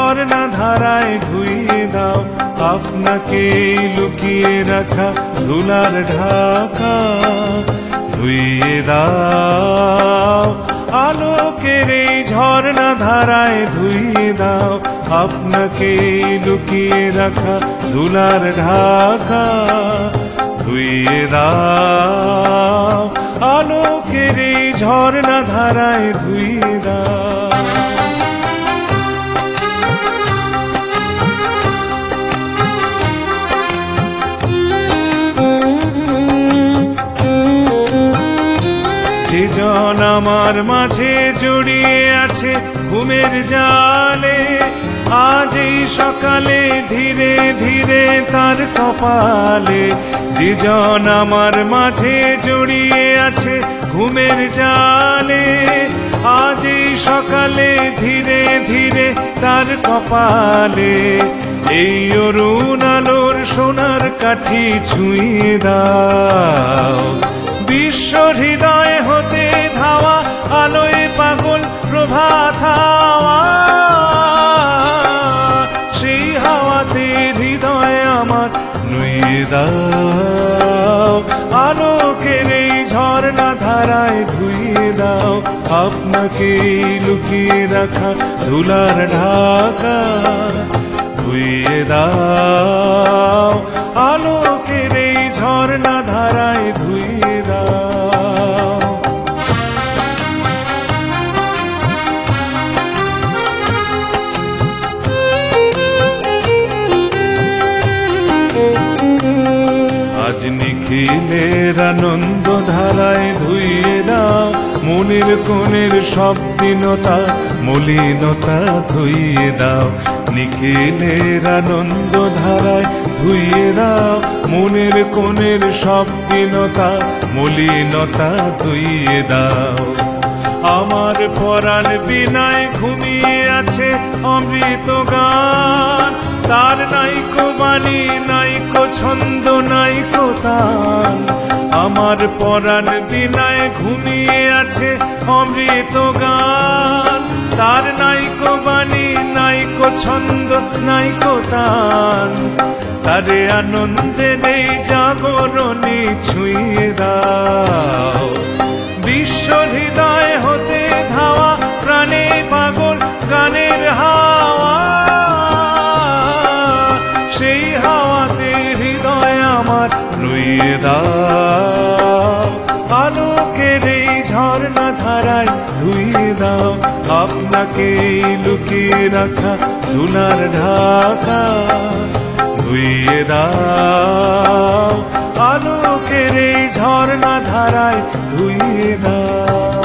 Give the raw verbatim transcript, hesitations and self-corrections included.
ঝর্ণা ধারায় ধুইয়ে দাও আপনাকে লুকিয়ে রাখা ধুলার ঢাকা ধুইয়ে দাও আলোকের এই ঝর্ণা ধারায় ধুইয়ে দাও আপনাকে লুকিয়ে রাখা ধুলার ঢাকা ধুইয়ে দাও আলোকের এই ঝর্ণা ধারায় ধুইয়ে দাও। যে জন আমার মাঝে জড়িয়ে আছে ঘুমের জালে আজ এই সকালে ধীরে ধীরে তার কপালে যে জন আমার মাঝে জড়িয়ে আছে ঘুমের জালে আজ এই সকালে ধীরে ধীরে তার কপালে এই অরুণ আলোর সোনার কাঠি ছুঁয়ে দাও বিশ্ব হৃদয় হতে ধাওয়া আলোয় পাগল প্রভাত হাওয়া সেই হাওয়াতে হৃদয় আমার নুয়ে দাও আলোকের এই ঝর্ণা ধারায় ধুইয়ে দাও আপনাকে লুকিয়ে রাখা ধুলার ঢাকা ধুইয়ে দাও আলোকের এই ঝর্ণা ধারায় ধুইয়ে দাও। আজ নিখিলের আনন্দ ধারায় ধুইয়ে দাও মনের কোণের সব দীনতা মলিনতা ধুইয়ে দাও নিখিলের আনন্দ ধারায় ধুইয়ে দাও মনের কোণের সব দীনতা মলিনতা ধুইয়ে দাও। আমার পরাণ বিনায় ঘুমিয়ে আছে অমৃত গান তার নাইকো বাণী নাইকো ছন্দ নাইকো তান আমার পরাণ বিনায় ঘুমিয়ে আছে অমৃত গান তার নাইকো বাণী নাইকো ছন্দ নাইকো তান তারে আনন্দে নেই জাগরণে ছুঁয়ে দাও বিশ্ব হৃদয় হতে ধাওয়া প্রাণে পাগল গানের হাওয়া সেই হাওয়াতে হৃদয় আমার নুয়ে দাও আলোকের এই ঝর্ণা ধারায় ধুইয়ে দাও আপনাকে লুকিয়ে রাখা ধুলার ঢাকা ধুইয়ে দাও আলোকের এই ঝর্ণা ধারায় ধুইয়ে দাও।